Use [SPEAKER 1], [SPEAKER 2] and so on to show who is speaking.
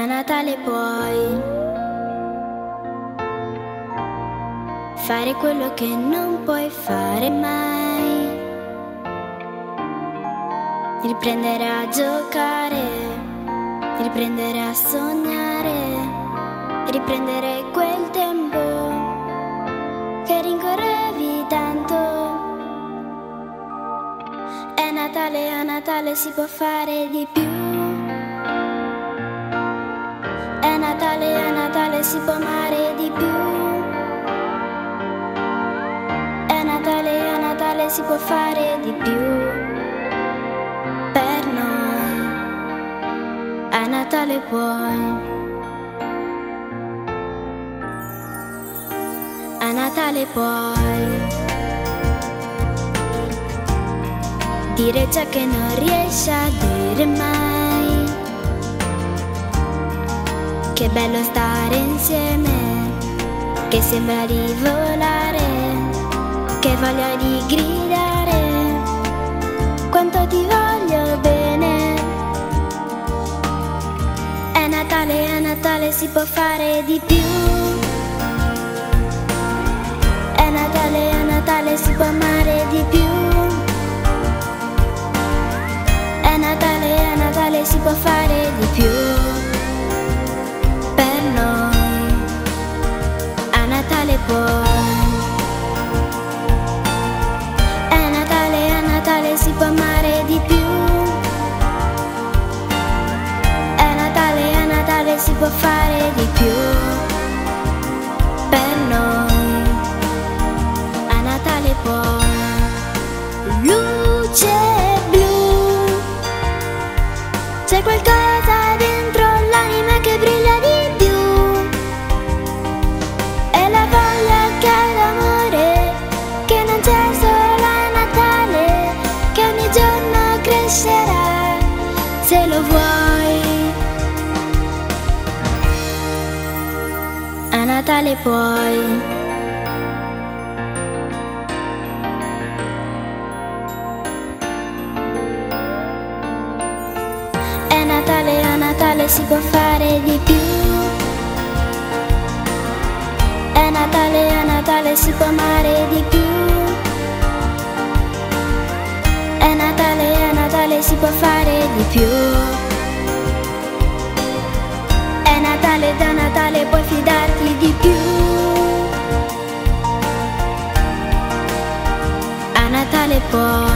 [SPEAKER 1] Natale puoi fare quello che non puoi fare mai, riprendere a giocare, riprendere a sognare, riprendere quel tempo che rincorrevi tanto. È Natale, a Natale si può fare di più. È Natale, a Natale si può amare di più. È Natale, a Natale si può fare di più. Per noi, a Natale puoi. A Natale puoi dire ciò che non riesci a dire mai. Che bello stare insieme, che sembra di volare, che voglia di gridare, quanto ti voglio bene. È Natale, a Natale si può fare di più. È Natale, a Natale si può amare di più. È Natale, a Natale si può fare di più. Per noi, a Natale puoi. È Natale, a Natale si può amare di più. È Natale, a Natale si può fare di più. Per noi, a Natale puoi. Luce blu, c'è qualcosa dentro l'anima che brilla di più. È la voglia che ha l'amore, che non c'è solo a Natale, che ogni giorno crescerà, se lo vuoi. A Natale puoi. È Natale, a Natale si può fare di più. È Natale, a Natale si può amare di più. È Natale, a Natale si può fare di più. È Natale, da Natale puoi fidarti di più. A Natale puoi.